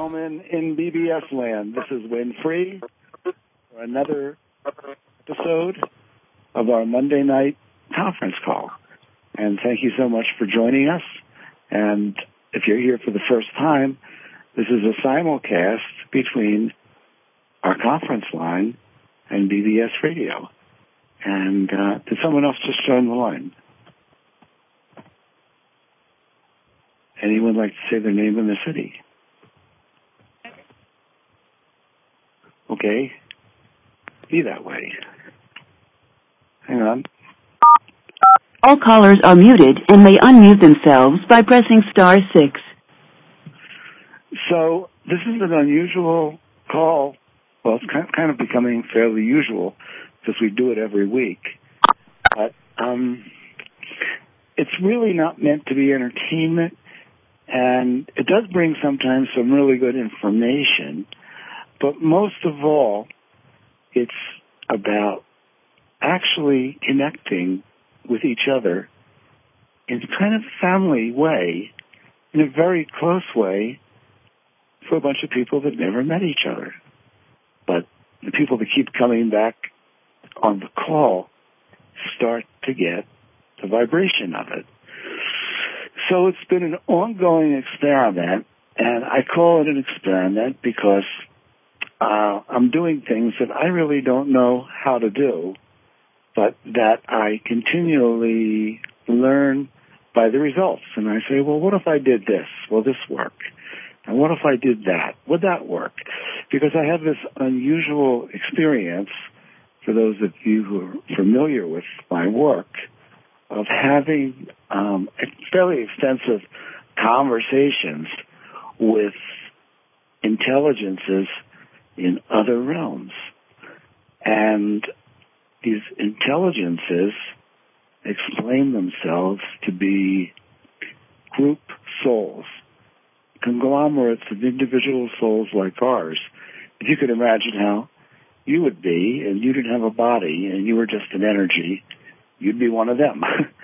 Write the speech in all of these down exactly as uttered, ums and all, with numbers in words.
gentlemen in B B S land, this is Win Free for another episode of our Monday night conference call. And thank you so much for joining us. And if you're here for the first time, this is a simulcast between our conference line and B B S Radio. And uh, did someone else just join the line? Anyone like to say their name in the city? Okay. Be that way. Hang on. All callers are muted and may unmute themselves by pressing star six. So this is an unusual call. Well, it's kind of becoming fairly usual because we do it every week. But um, it's really not meant to be entertainment, and it does bring sometimes some really good information. But most of all, it's about actually connecting with each other in kind of a family way, in a very close way, for a bunch of people that never met each other. But the people that keep coming back on the call start to get the vibration of it. So it's been an ongoing experiment, and I call it an experiment because uh, I'm doing things that I really don't know how to do, but that I continually learn by the results. And I say, well, what if I did this? Will this work? And what if I did that? Would that work? Because I have this unusual experience, for those of you who are familiar with my work, of having um, fairly extensive conversations with intelligences in other realms. And these intelligences explain themselves to be group souls, conglomerates of individual souls like ours. If you could imagine how you would be, and you didn't have a body, and you were just an energy, you'd be one of them.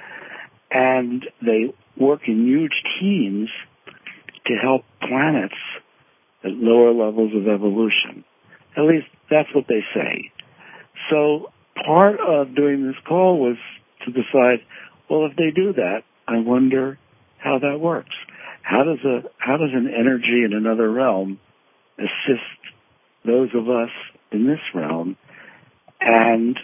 And they work in huge teams to help planets at lower levels of evolution. At least that's what they say. So part of doing this call was to decide, well, if they do that, I wonder how that works. How does a how does an energy in another realm assist those of us in this realm? And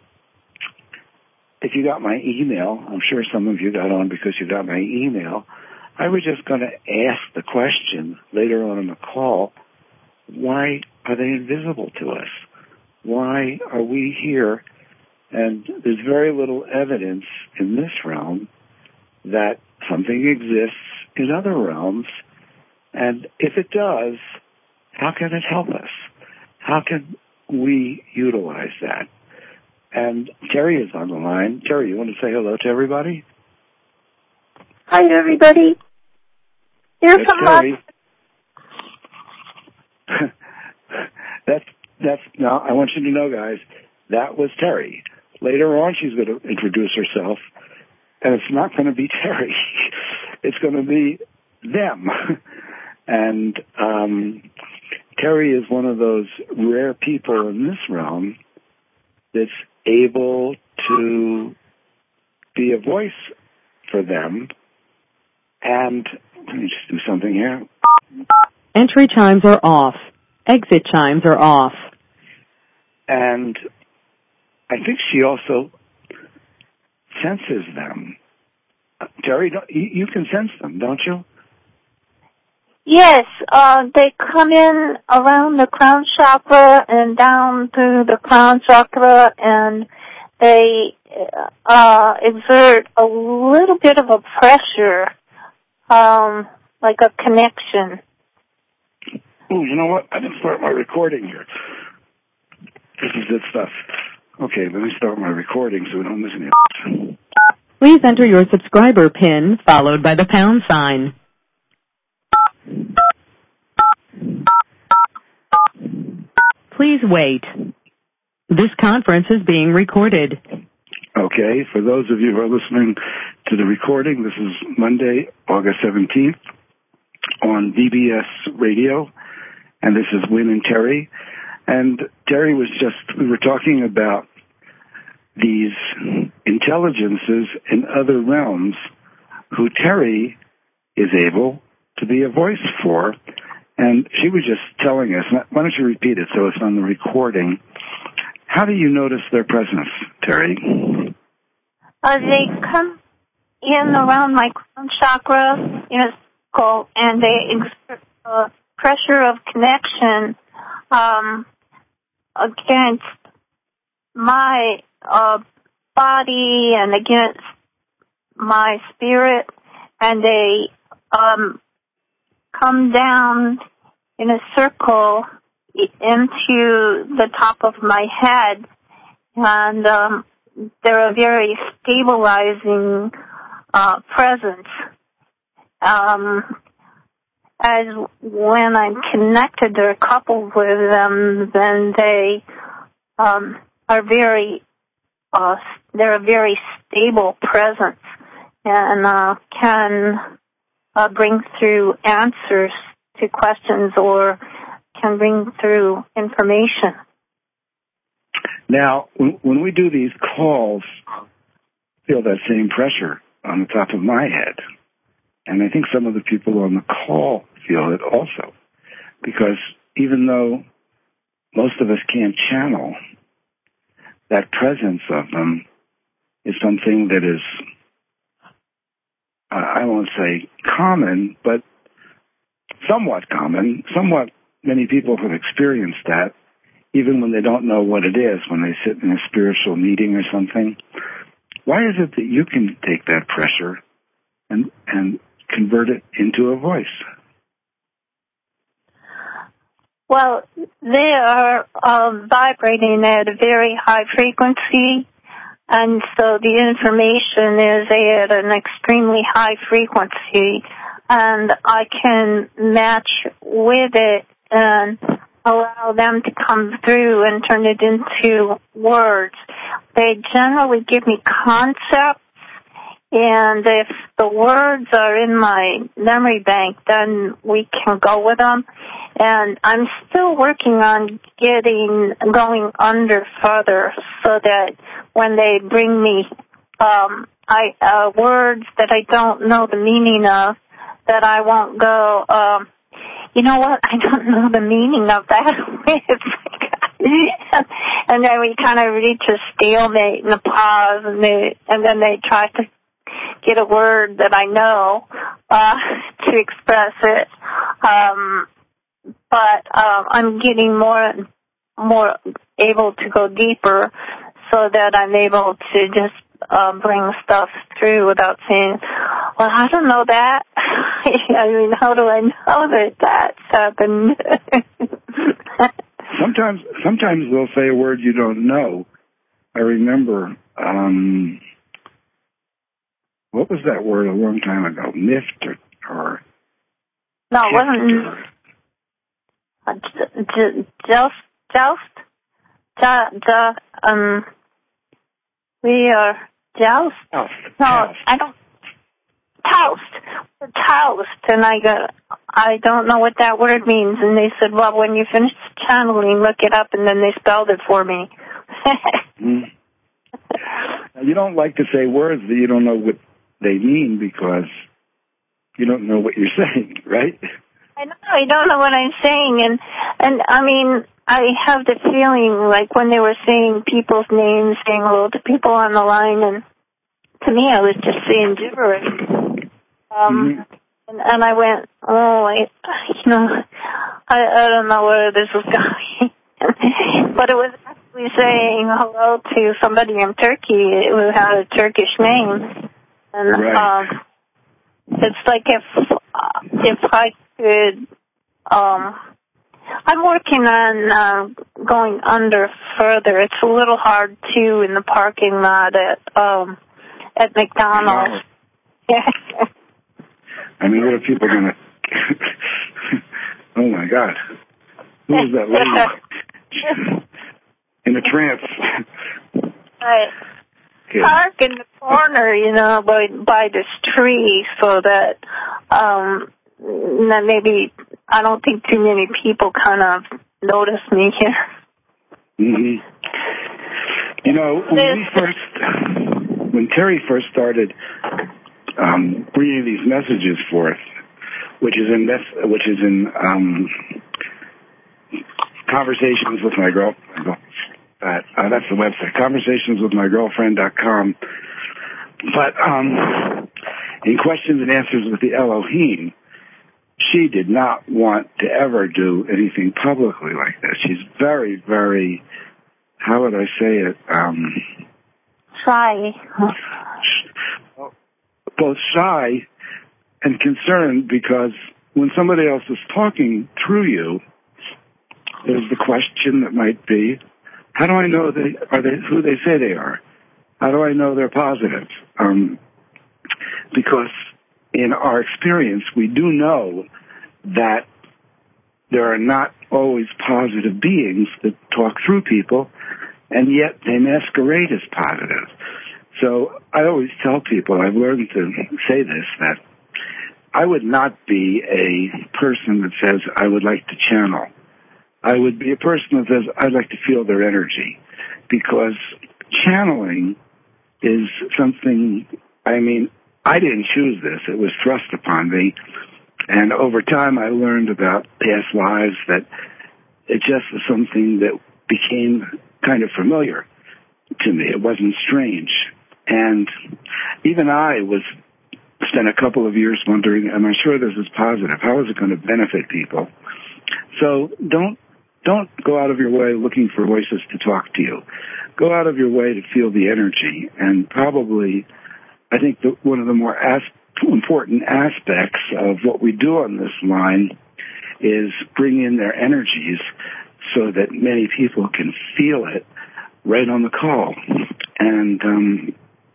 if you got my email, I'm sure some of you got on because you got my email, I was just going to ask the question later on in the call, why are they invisible to us? Why are we here? And there's very little evidence in this realm that something exists in other realms. And if it does, how can it help us? How can we utilize that? And Terry is on the line. Terry, you want to say hello to everybody? Hi, everybody. Here's That's some Terry. that's, that's, now, I want you to know, guys, that was Terry. Later on, she's going to introduce herself, and it's not going to be Terry. It's going to be them. And um, Terry is one of those rare people in this realm that's able to be a voice for them. And let me just do something here. Entry chimes are off. Exit chimes are off. And I think she also senses them. Uh, Terry, don't, you, you can sense them, don't you? Yes, uh, they come in around the crown chakra and down through the crown chakra, and they uh, exert a little bit of a pressure, um, like a connection. Oh, you know what? I didn't start my recording here. This is good stuff. Okay, let me start my recording so we don't miss any. Please enter your subscriber PIN followed by the pound sign. Please wait. This conference is being recorded. Okay, for those of you who are listening to the recording, this is Monday, August seventeenth on B B S Radio, and this is Wynn and Terry. And Terry was just, we were talking about these intelligences in other realms who Terry is able to be a voice for. And she was just telling us, why don't you repeat it so it's on the recording? How do you notice their presence, Terry? Uh, they come in around my crown chakra in a circle, and they exert a pressure of connection um, against my uh, body and against my spirit, and they um, come down in a circle into the top of my head, and um, they're a very stabilizing uh, presence. Um, as when I'm connected or coupled with them, then they um, are very, uh, they're a very stable presence and uh, can uh, bring through answers to questions or can bring through information. Now, when we do these calls, I feel that same pressure on the top of my head. And I think some of the people on the call feel it also. Because even though most of us can't channel, that presence of them is something that is, uh, I won't say common, but somewhat common. Somewhat many people have experienced that, even when they don't know what it is, when they sit in a spiritual meeting or something. Why is it that you can take that pressure and and convert it into a voice? Well, they are uh, vibrating at a very high frequency, and so the information is at an extremely high frequency, and I can match with it and allow them to come through and turn it into words. They generally give me concepts, and if the words are in my memory bank, then we can go with them. And I'm still working on getting, going under further so that when they bring me um, I, uh, words that I don't know the meaning of, that I won't go, um, you know what, I don't know the meaning of that. And then we kind of reach a stalemate and a pause, and, they, and then they try to get a word that I know uh, to express it. Um, but um, I'm getting more more able to go deeper so that I'm able to just uh, bring stuff through without saying, well, I don't know that. I mean, how do I know that that's happened? sometimes, sometimes they'll say a word you don't know. I remember, um, what was that word a long time ago? Mift or, or no, it wasn't. Uh, Joust, joust, ja, ja, um, we are joust. Joust. No, joust. I don't. Toast, toast, and I go, I don't know what that word means. And they said, well, when you finish channeling, look it up, and then they spelled it for me. mm. Now, you don't like to say words that you don't know what they mean because you don't know what you're saying, right? I know, I don't know what I'm saying, and and I mean, I have the feeling like when they were saying people's names, saying hello to people on the line, and to me, I was just saying gibberish. Um, mm-hmm. and, and I went, oh, I, you know, I, I don't know where this is going. But it was actually saying hello to somebody in Turkey who had a Turkish name. And right. um, it's like if uh, if I could, um, I'm working on uh, going under further. It's a little hard, too, in the parking lot at um, at McDonald's. Wow. I mean, what are people going to... Oh, my God. Who is that lady? In a trance. Right. Okay. Park in the corner, you know, by, by this tree so that um, then maybe I don't think too many people kind of notice me here. Mm-hmm. You know, when we first, when Terry first started um, bringing these messages forth, which is in mes- which is in um, Conversations with My Girl, uh, uh, that's the website, conversations with my girlfriend dot com. But um, in Questions and Answers with the Elohim, she did not want to ever do anything publicly like this. She's very, very, how would I say it? Um, shy. Both shy and concerned, because when somebody else is talking through you, there's the question that might be, how do I know they are they who they say they are? How do I know they're positive? Um, because in our experience, we do know that there are not always positive beings that talk through people, and yet they masquerade as positive. So I always tell people, I've learned to say this, that I would not be a person that says, I would like to channel. I would be a person that says, I'd like to feel their energy. Because channeling is something, I mean, I didn't choose this. It was thrust upon me. And over time, I learned about past lives, that it just was something that became kind of familiar to me. It wasn't strange. And even I was spent a couple of years wondering, am I sure this is positive? How is it going to benefit people? So don't don't go out of your way looking for voices to talk to you. Go out of your way to feel the energy. And probably, I think that one of the more as- important aspects of what we do on this line is bring in their energies so that many people can feel it right on the call. And um,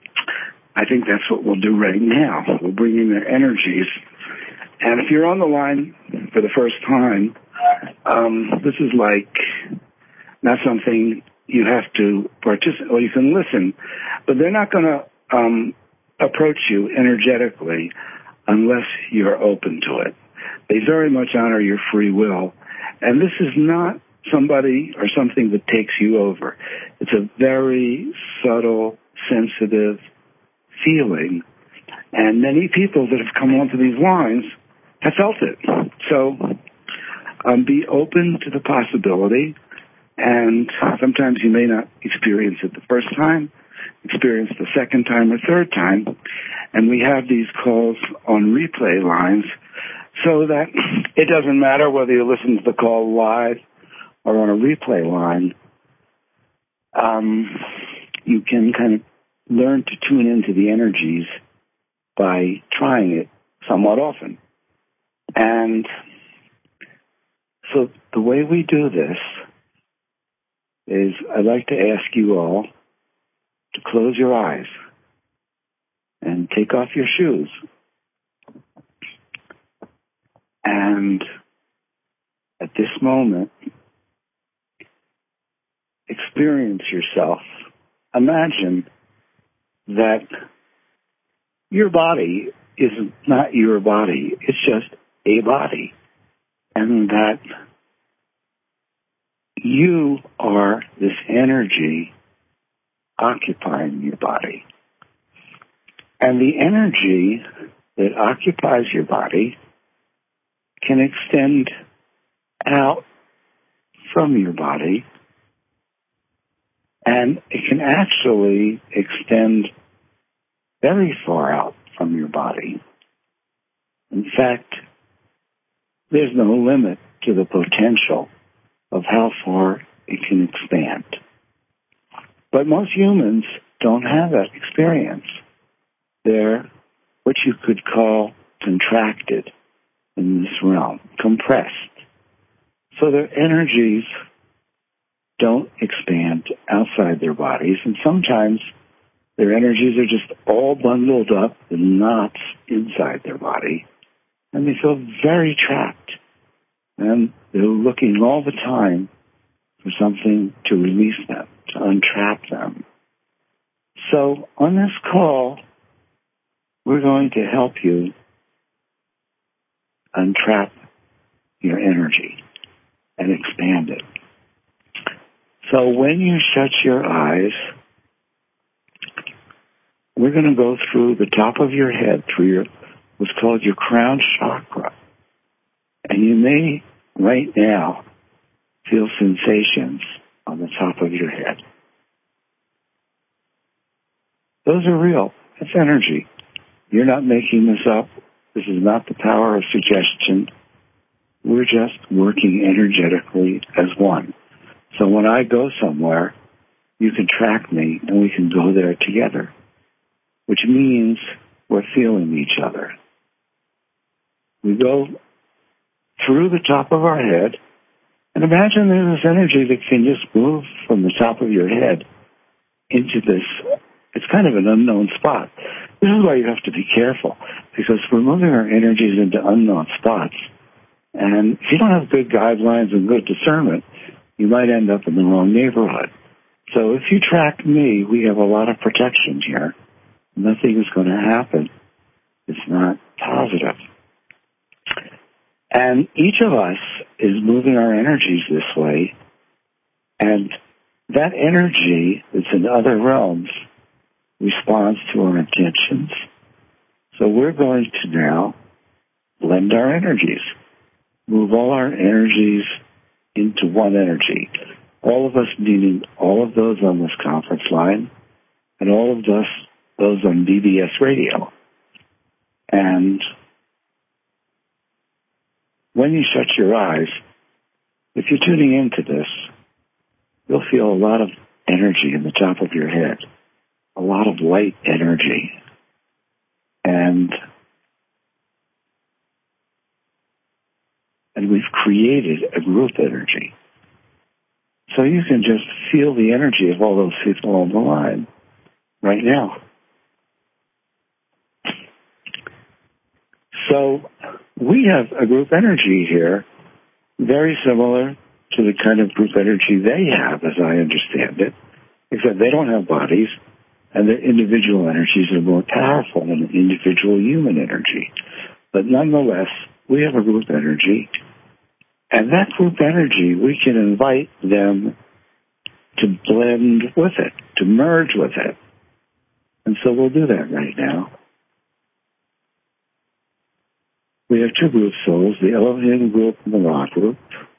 I think that's what we'll do right now. We'll bring in their energies. And if you're on the line for the first time, um, this is like not something you have to participate, or you can listen, but they're not going to um, approach you energetically unless you're open to it. They very much honor your free will. And this is not somebody or something that takes you over. It's a very subtle, sensitive feeling. And many people that have come onto these lines have felt it. So um, be open to the possibility. And sometimes you may not experience it the first time, experience the second time or third time. And we have these calls on replay lines so that it doesn't matter whether you listen to the call live or on a replay line. Um, you can kind of learn to tune into the energies by trying it somewhat often. And so the way we do this is I'd like to ask you all to close your eyes and take off your shoes. And at this moment, experience yourself. Imagine that your body is not your body. It's just a body. And that you are this energy occupying your body. And the energy that occupies your body can extend out from your body, and it can actually extend very far out from your body. In fact, there's no limit to the potential of how far it can expand. But most humans don't have that experience. They're what you could call contracted in this realm, compressed. So their energies don't expand outside their bodies, and sometimes their energies are just all bundled up in knots inside their body, and they feel very trapped. And they're looking all the time for something to release them, to untrap them. So on this call, we're going to help you untrap your energy and expand it. So when you shut your eyes, we're going to go through the top of your head, through your what's called your crown chakra. And you may, right now, feel sensations on the top of your head. Those are real. It's energy. You're not making this up. This is not the power of suggestion. We're just working energetically as one. So when I go somewhere, you can track me and we can go there together, which means we're feeling each other. We go through the top of our head, and imagine there's this energy that can just move from the top of your head into this. It's kind of an unknown spot. This is why you have to be careful, because we're moving our energies into unknown spots. And if you don't have good guidelines and good discernment, you might end up in the wrong neighborhood. So if you track me, we have a lot of protection here. Nothing is going to happen. It's not positive. And each of us is moving our energies this way. And that energy that's in other realms responds to our intentions. So we're going to now blend our energies, move all our energies into one energy. All of us, meaning all of those on this conference line, and all of us, those on B B S radio. And when you shut your eyes, if you're tuning into this, you'll feel a lot of energy in the top of your head, a lot of light energy. And and we've created a group energy. So you can just feel the energy of all those people on the line right now. So we have a group energy here very similar to the kind of group energy they have, as I understand it, except they don't have bodies, and their individual energies are more powerful than individual human energy. But nonetheless, we have a group energy, and that group energy, we can invite them to blend with it, to merge with it. And so we'll do that right now. We have two group souls, the elevating group and the raw group.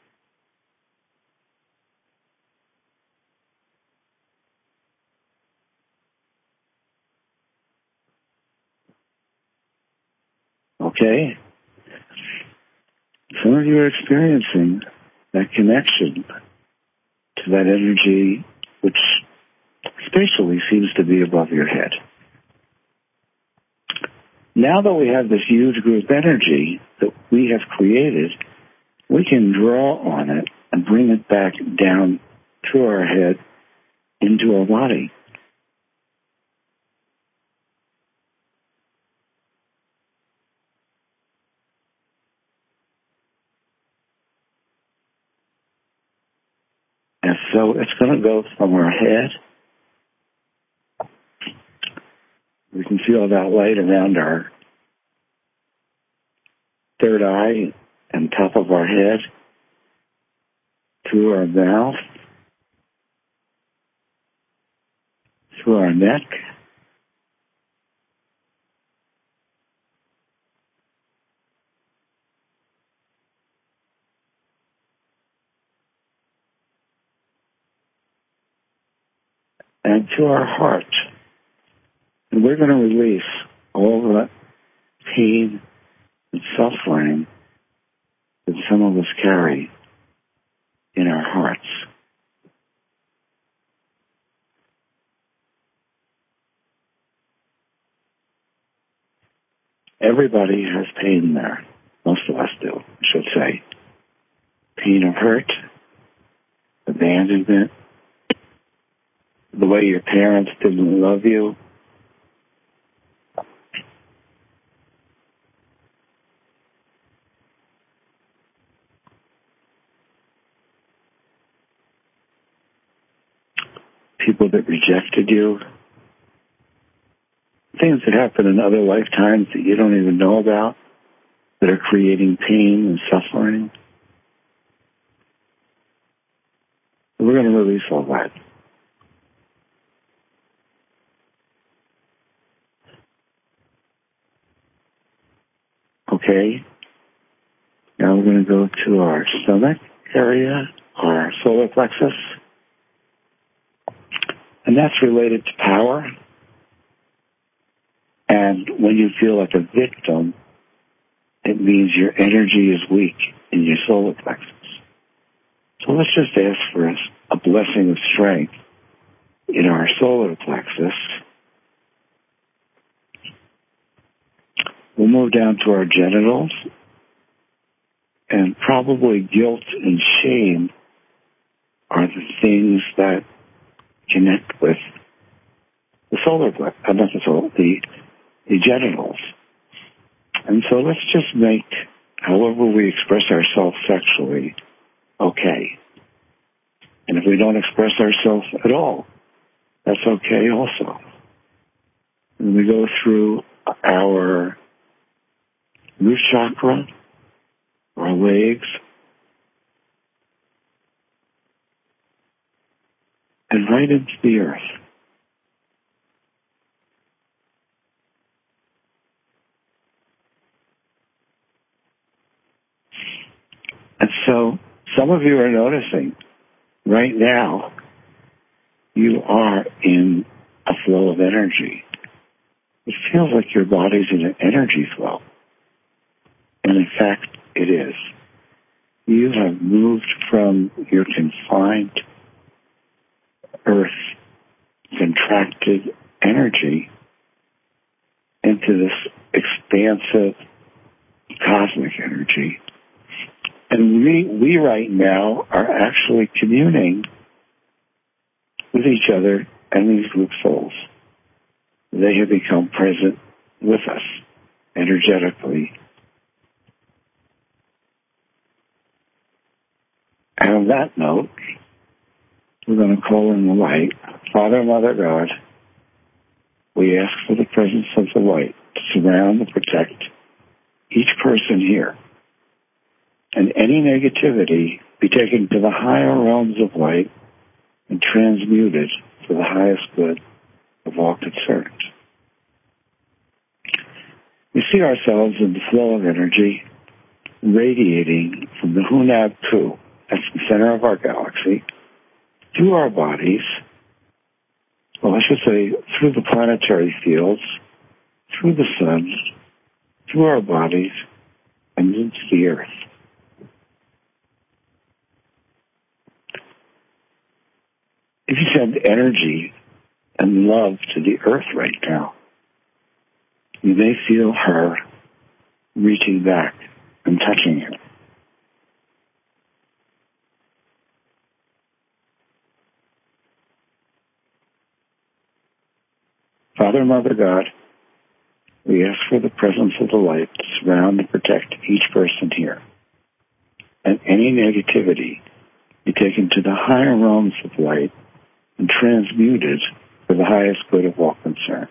Okay? Some of you are experiencing that connection to that energy which spatially seems to be above your head. Now that we have this huge group energy that we have created, we can draw on it and bring it back down through our head into our body. And so it's going to go from our head. We can feel that light around our third eye and top of our head, through our mouth, through our neck, and to our heart. And we're going to release all the pain and suffering that some of us carry in our hearts. Everybody has pain there. Most of us do, I should say. Pain of hurt, abandonment, the way your parents didn't love you, people that rejected you, things that happen in other lifetimes that you don't even know about that are creating pain and suffering. We're going to release all that. Okay. Now we're going to go to our stomach area, our solar plexus. And that's related to power. And when you feel like a victim, it means your energy is weak in your solar plexus. So let's just ask for a, a blessing of strength in our solar plexus. We'll move down to our genitals, and probably guilt and shame are the things that connect with the solar plexus, uh, not the solar, the, the genitals. And so let's just make however we express ourselves sexually okay. And if we don't express ourselves at all, that's okay also. And we go through our root chakra, our legs, and right into the earth. And so some of you are noticing right now you are in a flow of energy. It feels like your body's in an energy flow. And in fact, it is. You have moved from your confined earth, contracted energy into this expansive cosmic energy. And we, we right now are actually communing with each other and these group souls. They have become present with us energetically. And on that note, we're going to call in the light. Father, Mother, God, we ask for the presence of the light to surround and protect each person here. And any negativity be taken to the higher realms of light and transmuted for the highest good of all concerned. We see ourselves in the flow of energy radiating from the Hunab Ku, that's the center of our galaxy, through our bodies, well, I should say through the planetary fields, through the sun, through our bodies, and into the earth. If you send energy and love to the earth right now, you may feel her reaching back and touching you. Father, Mother, God, we ask for the presence of the light to surround and protect each person here. And any negativity be taken to the higher realms of light and transmuted for the highest good of all concerned.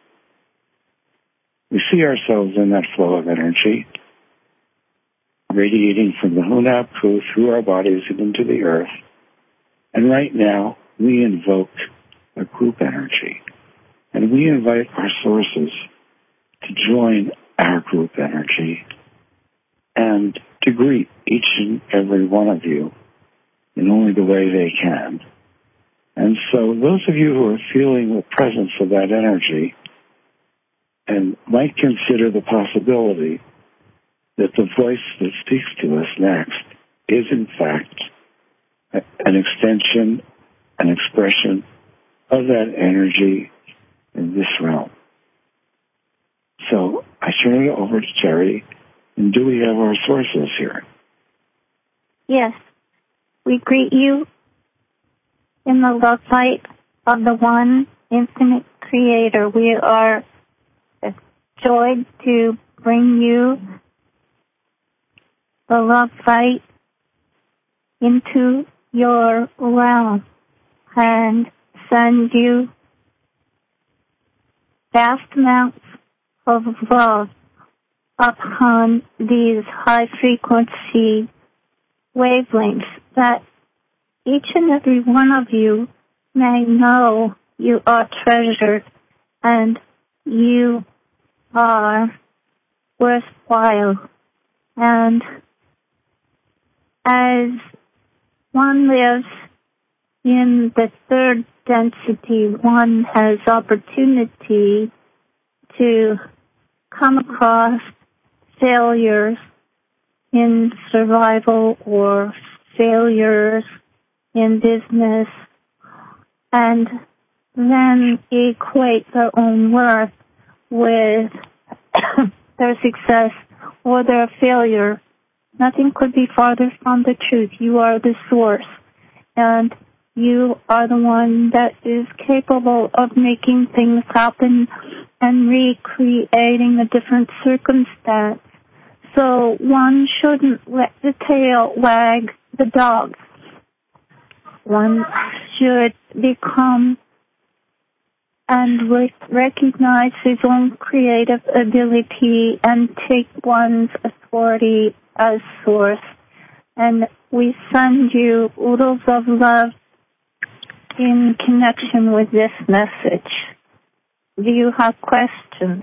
We see ourselves in that flow of energy, radiating from the Hunab Ku through our bodies and into the earth. And right now, we invoke a group energy. And we invite our sources to join our group energy and to greet each and every one of you in only the way they can. And so those of you who are feeling the presence of that energy and might consider the possibility that the voice that speaks to us next is in fact an extension, an expression of that energy in this realm. So I turn it over to Terry, and do we have our sources here? Yes. We greet you in the love light of the one infinite creator. We are joyed to bring you the love light into your realm and send you vast amounts of love upon these high frequency wavelengths that each and every one of you may know you are treasured and you are worthwhile. And as one lives in the third density, one has opportunity to come across failures in survival or failures in business and then equate their own worth with their success or their failure. Nothing could be farther from the truth. You are the source, and you are the one that is capable of making things happen and recreating a different circumstance. So one shouldn't let the tail wag the dog. One should become and recognize his own creative ability and take one's authority as source. And we send you oodles of love in connection with this message. Do you have questions?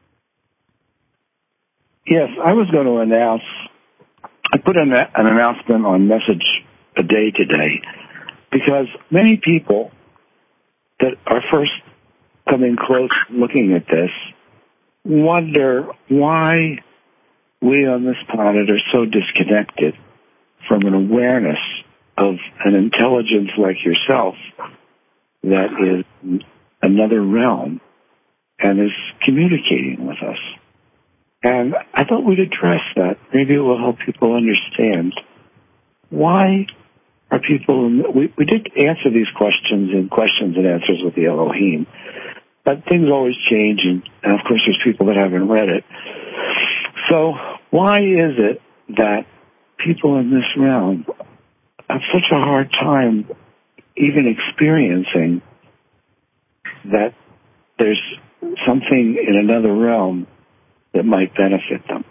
Yes, I was going to announce, I put an, an announcement on Message a Day today because many people that are first coming close looking at this wonder why we on this planet are so disconnected from an awareness of an intelligence like yourself that is another realm and is communicating with us. And I thought we'd address that. Maybe it will help people understand why are people, we, we did answer these questions in questions and answers with the Elohim, but things always change, and, and of course there's people that haven't read it. So why is it that people in this realm have such a hard time even experiencing that there's something in another realm that might benefit them?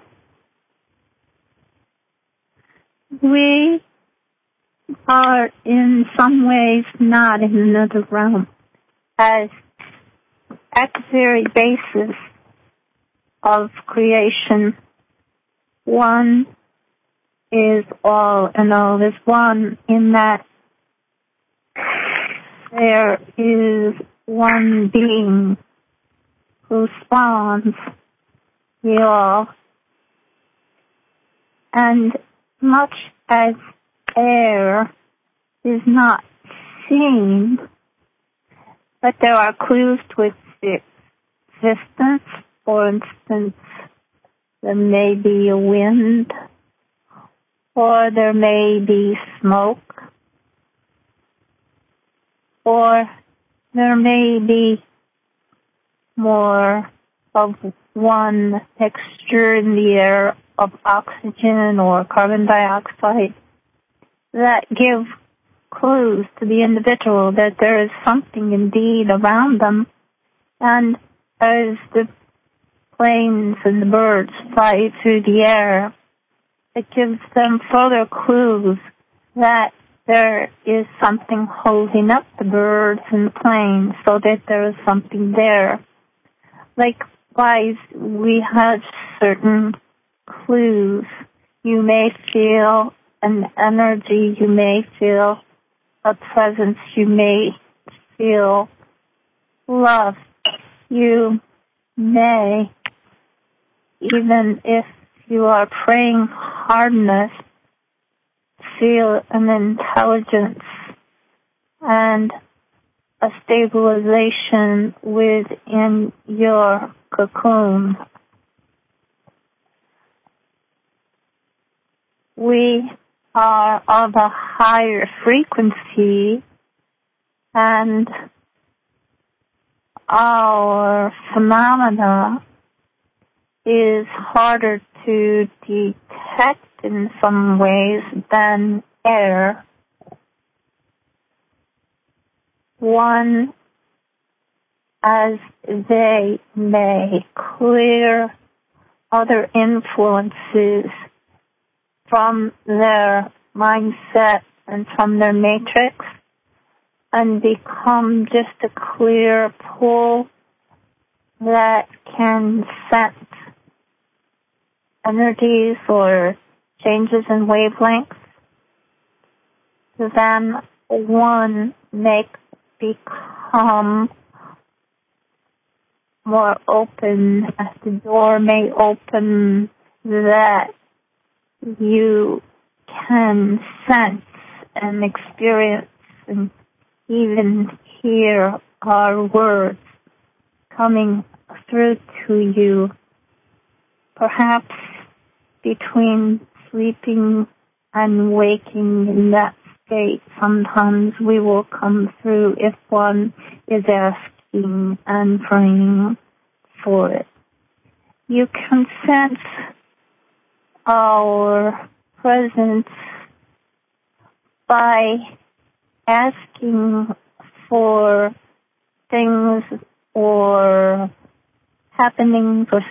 We are in some ways not in another realm, as at the very basis of creation, one is all and all is one, in that there is one being who spawns the all. And much as air is not seen, but there are clues to its existence. For instance, there may be a wind, or there may be smoke, or there may be more of one texture in the air of oxygen or carbon dioxide that give clues to the individual that there is something indeed around them. And as the planes and the birds fly through the air, it gives them further clues that there is something holding up the birds and the planes, so that there is something there. Likewise, we have certain clues. You may feel an energy, you may feel a presence, you may feel love. You may, even if you are praying hard enough, feel an intelligence and a stabilization within your cocoon. We are of a higher frequency, and our phenomena is harder to detect in some ways than air. One, as they may clear other influences from their mindset and from their matrix and become just a clear pool that can sense energies or changes in wavelengths, then one may become more open, as the door may open, that you can sense and experience and even hear our words coming through to you, perhaps between sleeping and waking in that state. Sometimes we will come through if one is asking and praying for it. You can sense our presence by asking for things or happenings or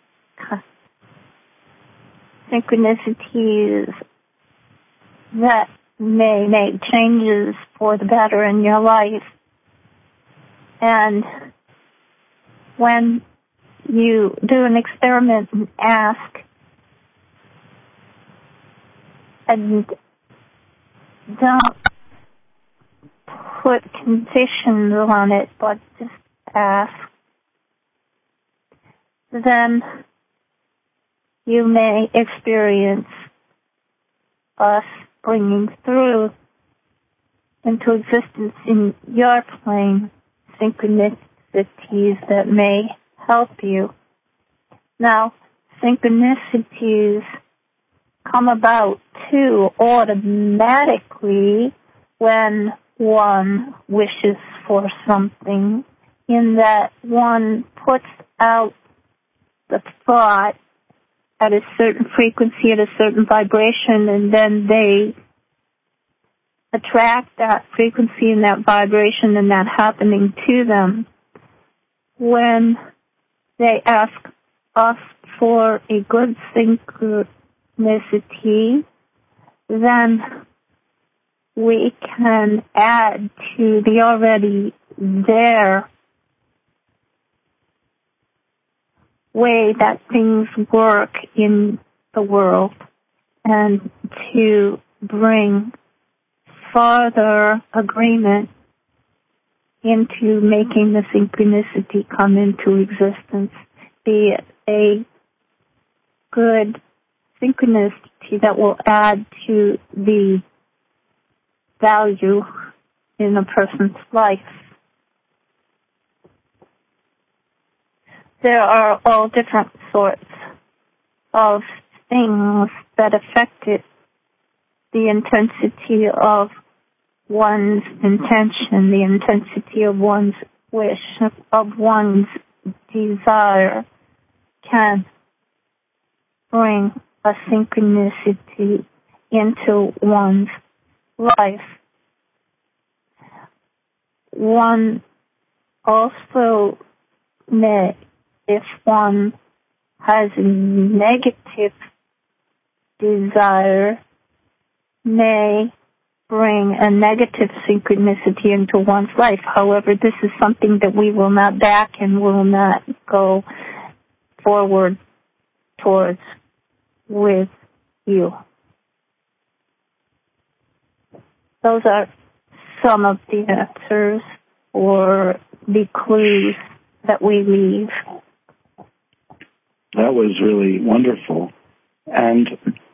synchronicities that may make changes for the better in your life. And when you do an experiment and ask, and don't put conditions on it, but just ask, then you may experience us bringing through into existence in your plane synchronicities that may help you. Now, synchronicities come about too automatically when one wishes for something, in that one puts out the thought at a certain frequency, at a certain vibration, and then they attract that frequency and that vibration and that happening to them. When they ask us for a good synchronicity, then we can add to the already there way that things work in the world, and to bring further agreement into making the synchronicity come into existence, be it a good synchronicity that will add to the value in a person's life. There are all different sorts of things that affect it. The intensity of one's intention, the intensity of one's wish, of one's desire can bring a synchronicity into one's life. One also may, if one has a negative desire, may bring a negative synchronicity into one's life. However, this is something that we will not back and will not go forward towards with you. Those are some of the answers or the clues that we leave. That was really wonderful. And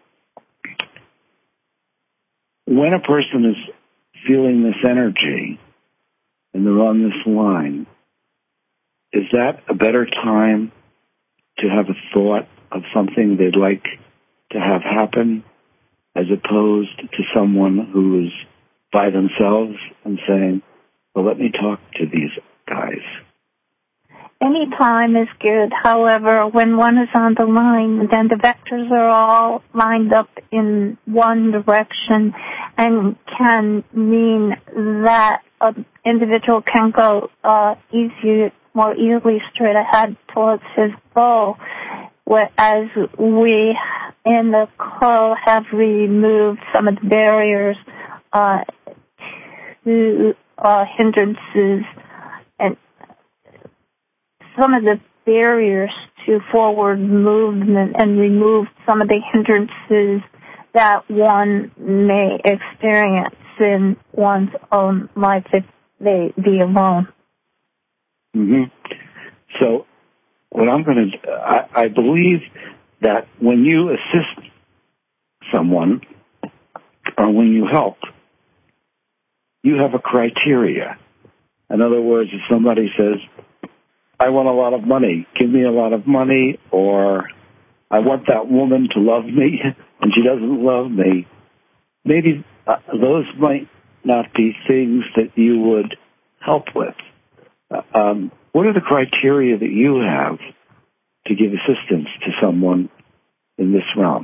when a person is feeling this energy and they're on this line, is that a better time to have a thought of something they'd like to have happen as opposed to someone who is by themselves and saying, well, let me talk to these guys? Any time is good. However, when one is on the line, then the vectors are all lined up in one direction and can mean that an individual can go uh, easier, more easily straight ahead towards his goal, whereas we in the call have removed some of the barriers uh, to uh, hindrances and some of the barriers to forward movement and remove some of the hindrances that one may experience in one's own life if they be alone. Mm-hmm. So what I'm going to, I, I believe that when you assist someone or when you help, you have a criteria. In other words, if somebody says, I want a lot of money, give me a lot of money, or I want that woman to love me and she doesn't love me, maybe uh, those might not be things that you would help with. Uh, um, what are the criteria that you have to give assistance to someone in this realm?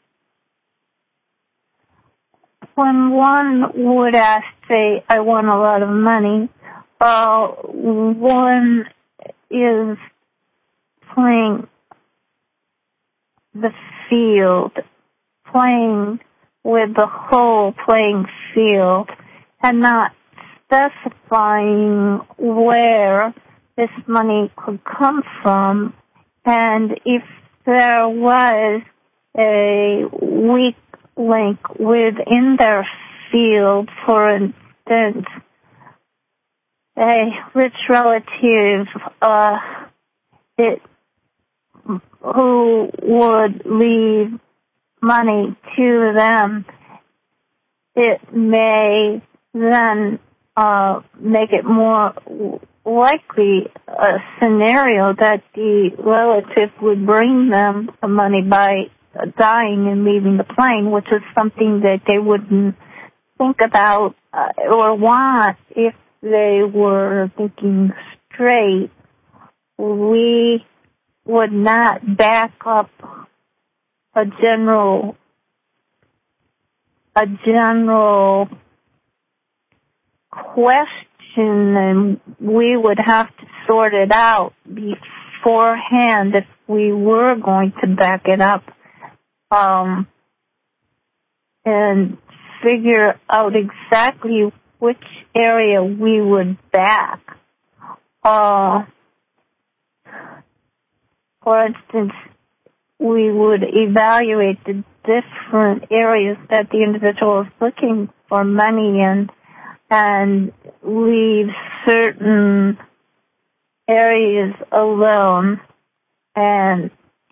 When one would ask, say, I want a lot of money, uh, one is playing the field, playing with the whole playing field, and not specifying where this money could come from, and if there was a weak link within their field, for instance, a rich relative uh, it, who would leave money to them, it may then uh, make it more likely a scenario that the relative would bring them the money by dying and leaving the plane, which is something that they wouldn't think about uh, or want if they were thinking straight. We would not back up a general a general question, and we would have to sort it out beforehand if we were going to back it up, um, and figure out exactly which area we would back. Uh, for instance, we would evaluate the different areas that the individual is looking for money in and leave certain areas alone and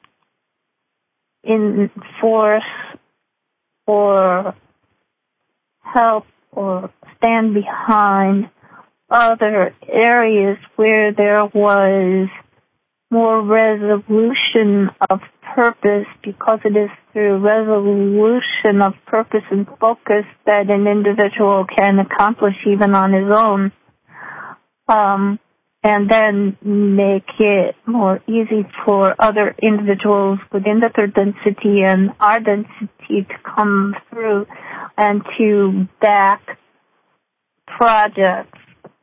enforce or help or stand behind other areas where there was more resolution of purpose, because it is through resolution of purpose and focus that an individual can accomplish even on his own, um, and then make it more easy for other individuals within the third density and our density to come through and to back projects.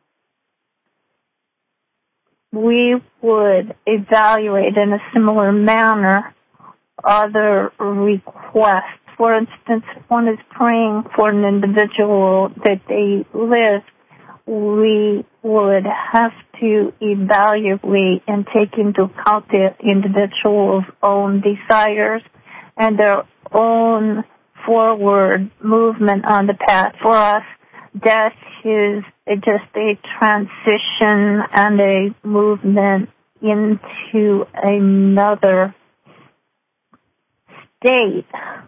We would evaluate in a similar manner other requests. For instance, if one is praying for an individual that they live, we would have to evaluate and take into account the individual's own desires and their own forward movement on the path. For us, death is just a transition and a movement into another state.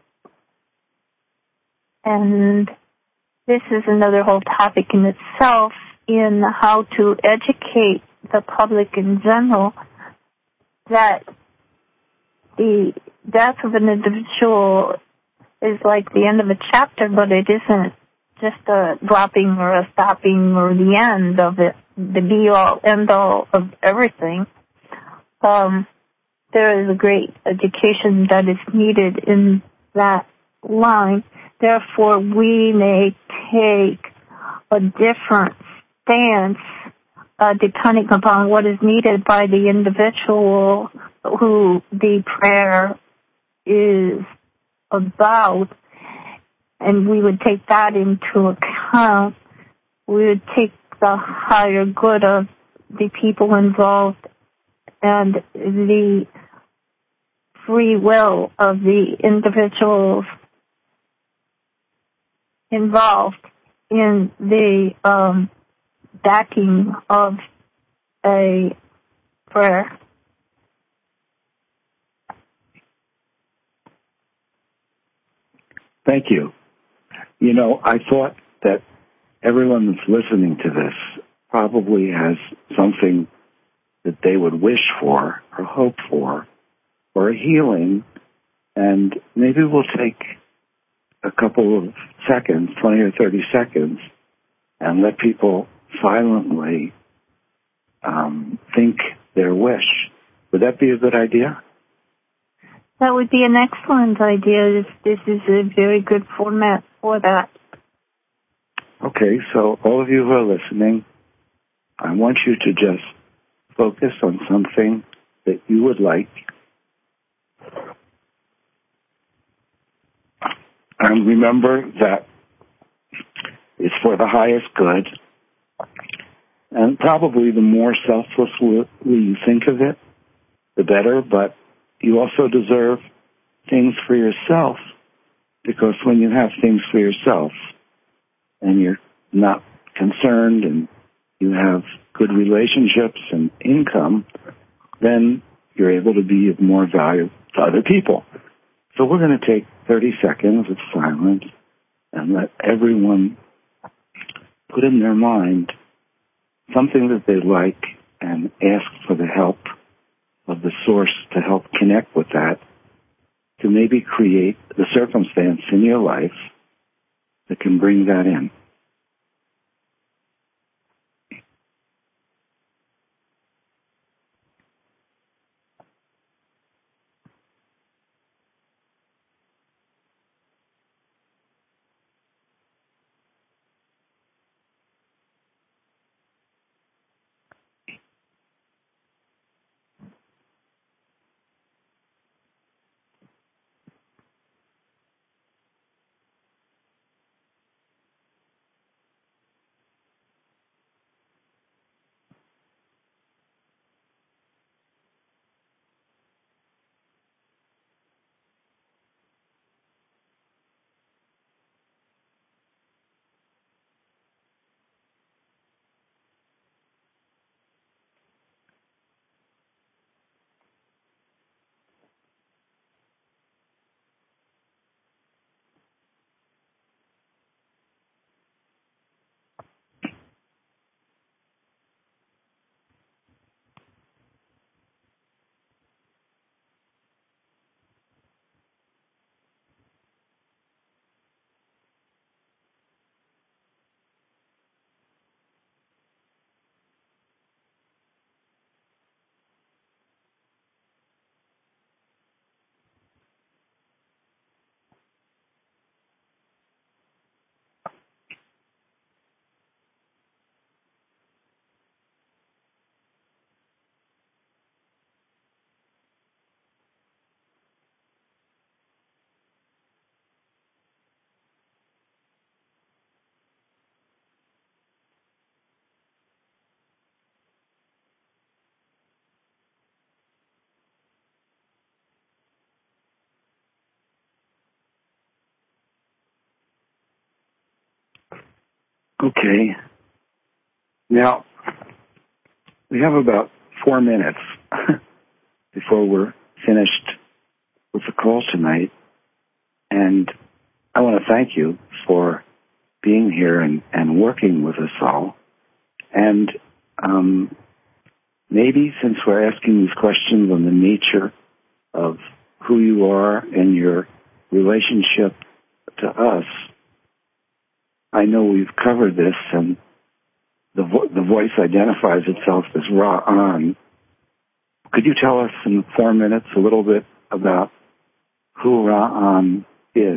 And this is another whole topic in itself in how to educate the public in general that the death of an individual is like the end of a chapter, but it isn't just a dropping or a stopping or the end of it, the be-all, end-all of everything. Um, there is a great education that is needed in that line. Therefore, we may take a different stance uh, depending upon what is needed by the individual who the prayer is about. and we would take that into account. We would take the higher good of the people involved and the free will of the individuals involved in the um, backing of a prayer. Thank you. You know, I thought that everyone that's listening to this probably has something that they would wish for or hope for or a healing, and maybe we'll take a couple of seconds, twenty or thirty seconds, and let people silently um, think their wish. Would that be a good idea? That would be an excellent idea. This, this is a very good format for that. Okay, so all of you who are listening, I want you to just focus on something that you would like. And remember that it's for the highest good. And probably the more selflessly you think of it, the better. But you also deserve things for yourself, because when you have things for yourself and you're not concerned and you have good relationships and income, then you're able to be of more value to other people. So we're going to take thirty seconds of silence and let everyone put in their mind something that they like and ask for the help of the source to help connect with that, to maybe create the circumstance in your life that can bring that in. Okay. Now, we have about four minutes before we're finished with the call tonight. And I want to thank you for being here and, and working with us all. And um, maybe since we're asking these questions on the nature of who you are and your relationship to us, I know we've covered this, and the, vo- the voice identifies itself as Ra-An. Could you tell us in four minutes a little bit about who Ra-An is?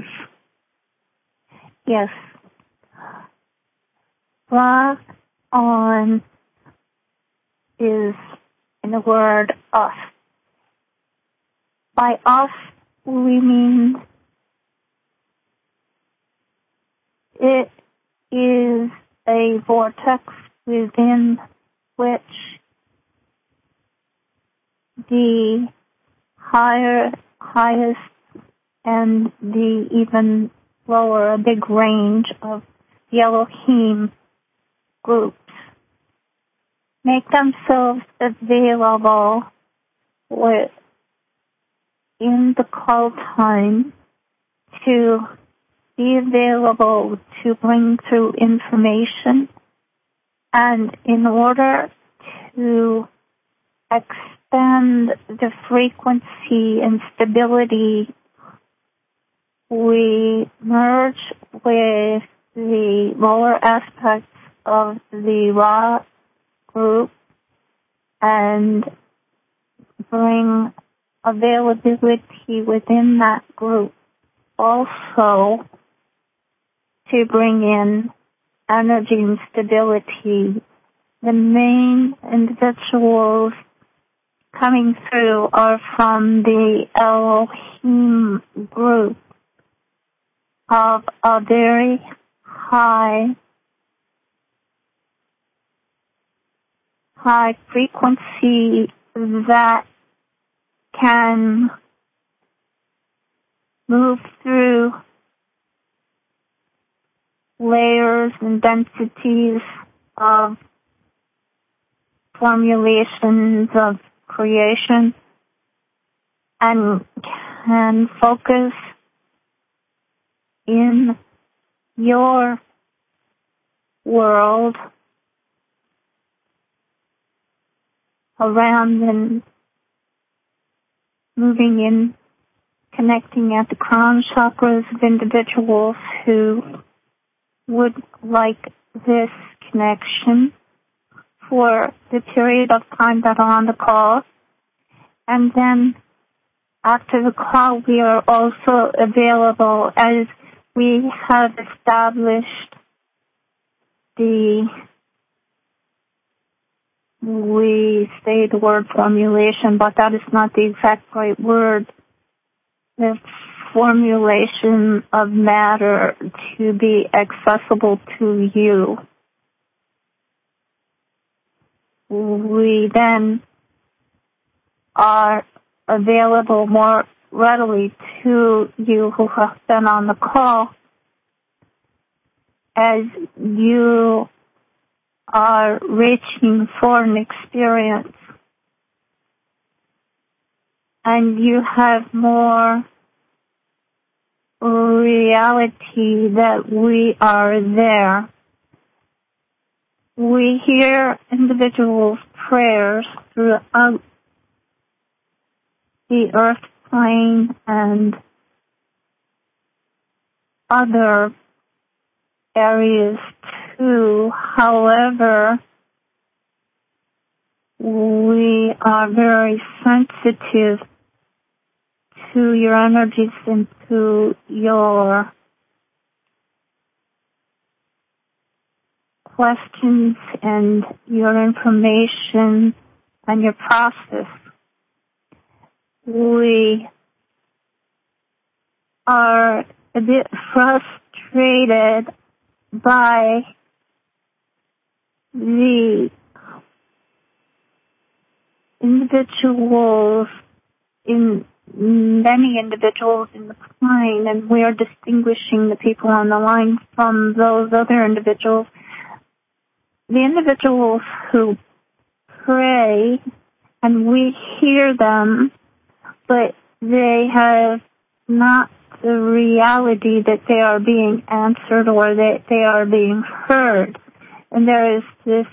Yes. Ra-An is, in the word, us. By us, we mean it is a vortex within which the higher, highest and the even lower, a big range of the Elohim groups make themselves available with, in the call time to be available to bring through information, and in order to expand the frequency and stability, we merge with the lower aspects of the Ra group and bring availability within that group also to bring in energy and stability. The main individuals coming through are from the Elohim group of a very high, high frequency that can move through layers and densities of formulations of creation and can focus in your world around and moving in, connecting at the crown chakras of individuals who would like this connection for the period of time that are on the call. And then after the call, we are also available, as we have established the, we say the word formulation, but that is not the exact right word, the formulation of matter to be accessible to you. We then are available more readily to you who have been on the call as you are reaching for an experience and you have more reality that we are there. We hear individuals' prayers throughout the earth plane and other areas too. However, we are very sensitive to your energies and to your questions and your information and your process. We are a bit frustrated by the individuals in many individuals in the plane, and we are distinguishing the people on the line from those other individuals. The individuals who pray, and we hear them, but they have not the reality that they are being answered or that they are being heard. And there is this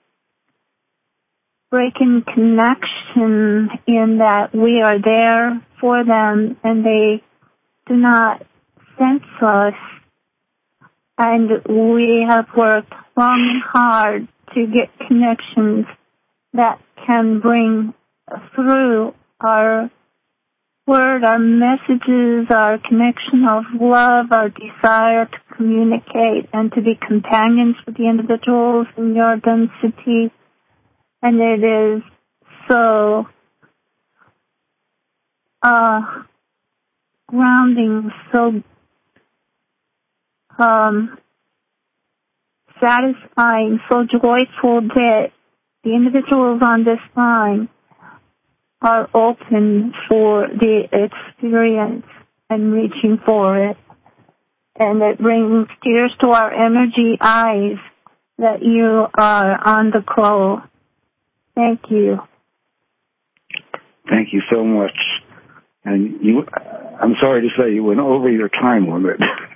breaking connection in that we are there for them and they do not sense us. And we have worked long and hard to get connections that can bring through our word, our messages, our connection of love, our desire to communicate and to be companions for the individuals in your density. And it is so uh, grounding, so um, satisfying, so joyful that the individuals on this line are open for the experience and reaching for it. And it brings tears to our energy eyes that you are on the call. Thank you. Thank you so much. And you, I'm sorry to say you went over your time limit.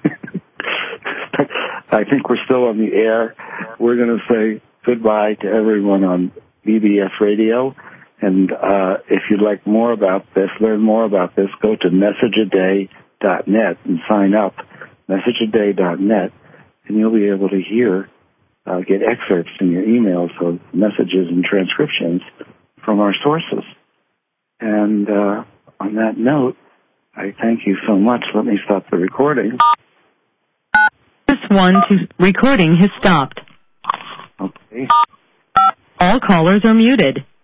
I think we're still on the air. We're going to say goodbye to everyone on B B S Radio. And uh, if you'd like more about this, learn more about this, go to message a day dot net and sign up, message a day dot net, and you'll be able to hear, uh, get excerpts in your emails of messages and transcriptions from our sources. And uh, on that note, I thank you so much. Let me stop the recording. Press one to recording has stopped. Okay. All callers are muted.